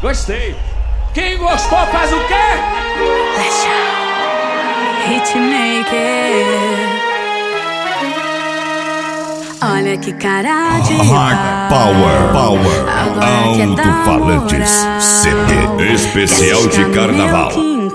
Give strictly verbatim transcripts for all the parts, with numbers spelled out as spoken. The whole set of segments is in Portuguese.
Gostei. Quem gostou faz o quê? Hitmaker. Olha que cara de Hard Power, Power, Alto-Falantes, C D especial de carnaval.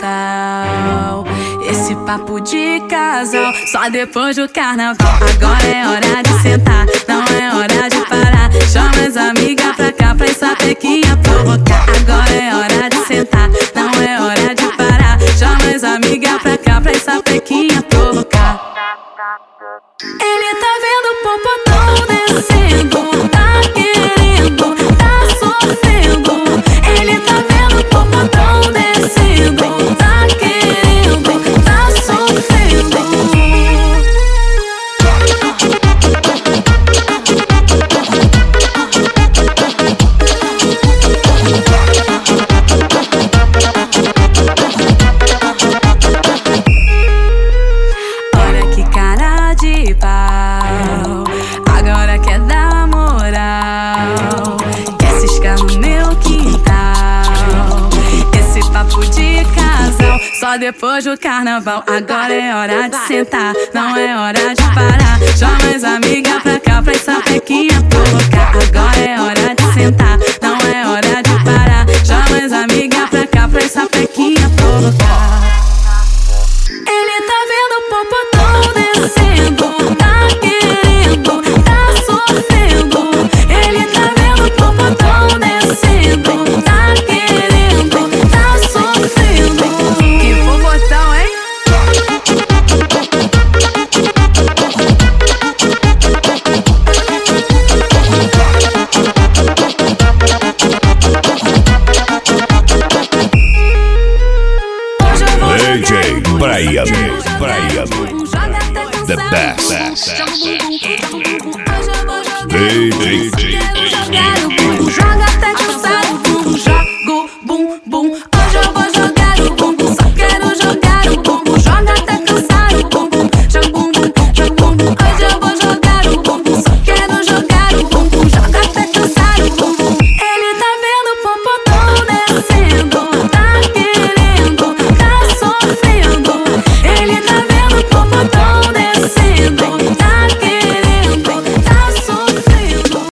Esse papo de casal, só depois do carnaval. Agora é hora de sentar, não é hora de parar. Chama as amigas pra cá pra essa pequinha provocar. Agora é hora de sentar, não é hora de parar. Chama as amigas pra cá pra essa pequinha provocar. Ele tá vendo o popotão descendo, tá querendo, tá sofrendo. Ele tá vendo o popotão descendo, tá querendo, tá sofrendo. Olha que cara de pau, agora quer dar moral, quer ciscar no meu quintal. Esse papo de casal, só depois do carnaval. Agora é hora de sentar, não é hora de parar. Chama as amigas pra cá pra essa pequinha provocar. Agora é hora de sentar, não é hora de parar. Chama as amigas pra cá pra essa pequinha provocar. Ele tá vendo o popotão descendo, tá querendo, tá sofrendo. Ele tá vendo o popotão descendo, tá querendo, tá sofrendo. Que popotão, hein? D J Brian, Brian, the best. D J Joga até cansar o bumbum, joga o bum bum. Hoje eu vou jogar o bumbum, só quero jogar o bumbum. Joga até cansar o bumbum, joga o bumbum, joga o bumbum. Hoje eu vou jogar o bumbum, só quero jogar o bumbum. Joga até cansar o bumbum. Ele tá vendo o popotão descendo,